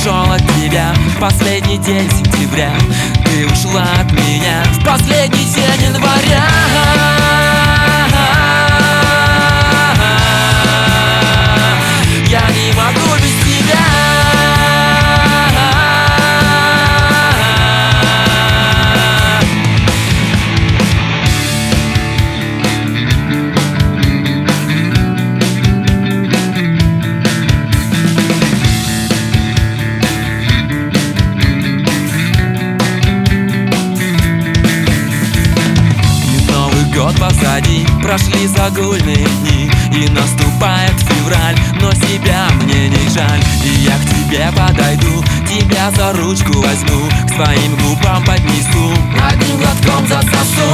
ушел от тебя в последний день сентября. Ты ушла от меня в последний день января. Я не могу без тебя. Год позади, прошли загульные дни, и наступает февраль, но себя мне не жаль. И я к тебе подойду, тебя за ручку возьму, к своим губам поднесу, одним глотком засосу.